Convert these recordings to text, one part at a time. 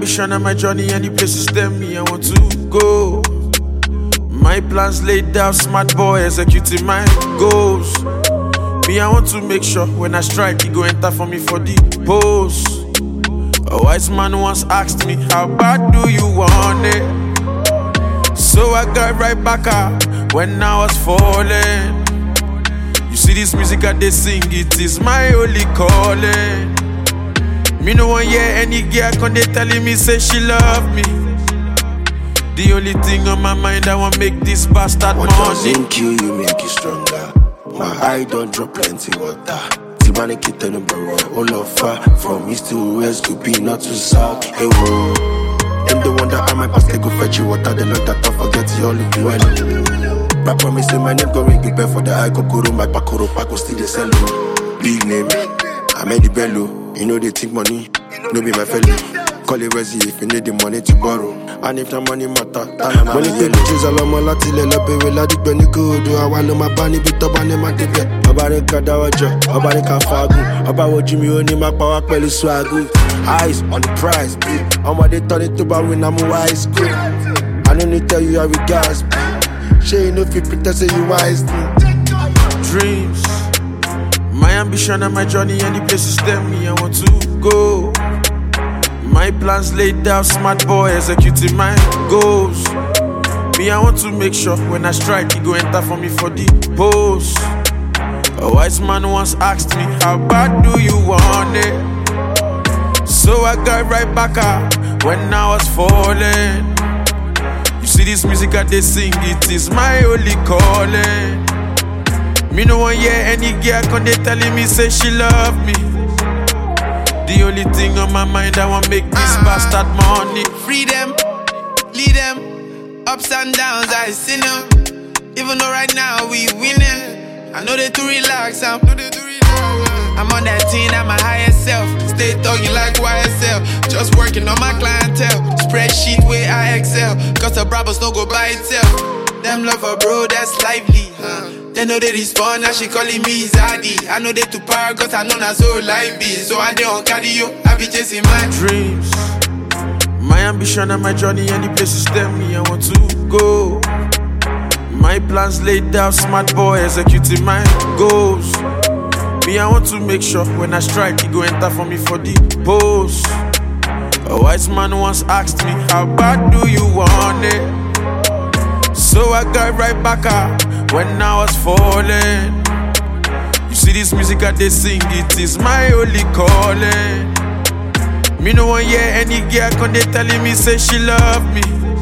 ambition and my journey, any places tell me I want to go. My plans laid out, smart boy executing my goals. Me, I want to make sure when I strike, he go enter for me for the post. A wise man once asked me, how bad do you want it? So I got right back up when I was falling. You see this music I they sing, it is my only calling. Me no one hear any girl come they telling me say she love me. The only thing on my mind I want make this bastard what money. What doesn't kill you make you stronger. My eye don't drop plenty water. Tibani kita number one, all of far from east to west to be not to south. Hey whoa, them the one that I might pass they go fetch you water. They look that I forget you all you well. I promise you my name go ring the bell for the eye kokoro. My pakoro pako still the sell. Big name, I made the bello. You know they think money, no be my fellow. Call it Resi if you need the money to borrow. And if the money matter, money take the choose a lot more lati le lope we la di gbeni kodo. I want my bani bit up and my debe. Obare kadawajo, obare kafagu. Oba wo Jimmy oni ma power pelu swagu. Eyes on the prize, I'm what they turn it to but when I'm wise. I don't need to tell you how we guys. She ain't no fit pretend say you wise. Dreams, my ambition and my journey, any places tell me I want to go. My plans laid out, smart boy executing my goals. Me, I want to make sure when I strike, he go enter for me for the post. A wise man once asked me, how bad do you want it? So I got right back up when I was falling. You see this music I they sing, it is my only calling. Me no one hear any girl come they telling me say she love me. The only thing on my mind, I want make this bastard money. Freedom, lead them, ups and downs, I see them. Even though right now we winning, I know they too relax, I'm on that team at my highest self. Stay talking like YSL, just working on my clientele. Spreadsheet where I excel, cause the Brabus don't go by itself. Them love her bro, that's lively. They know they respond, now she calling me Zaddy. I know they too power, cause I know not so lively. So I don't carry you, I be chasing my dreams. My ambition and my journey, any places tell me I want to go. My plans laid out, smart boy executing my goals. Me, I want to make sure when I strike, he go enter for me for the post. A wise man once asked me, how bad do you want it? So I got right back up when I was falling. You see this music I they sing, it is my only calling. Me no one hear any girl come they telling me say she love me.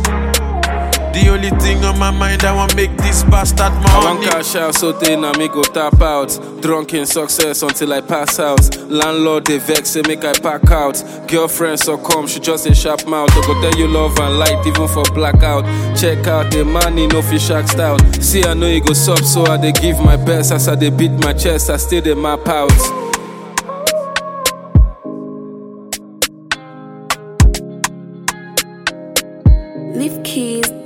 The only thing on my mind, I want make this bastard money. I want cash out, so they na me go tap out. Drunk in success until I pass out. Landlord they vex, say make I pack out. Girlfriend so come, she just a sharp mouth. I go tell you love and light, even for blackout. Check out the money, no fish axed out. See I know you go sub, so I they give my best. As I they beat my chest, I still they map out. Leave keys.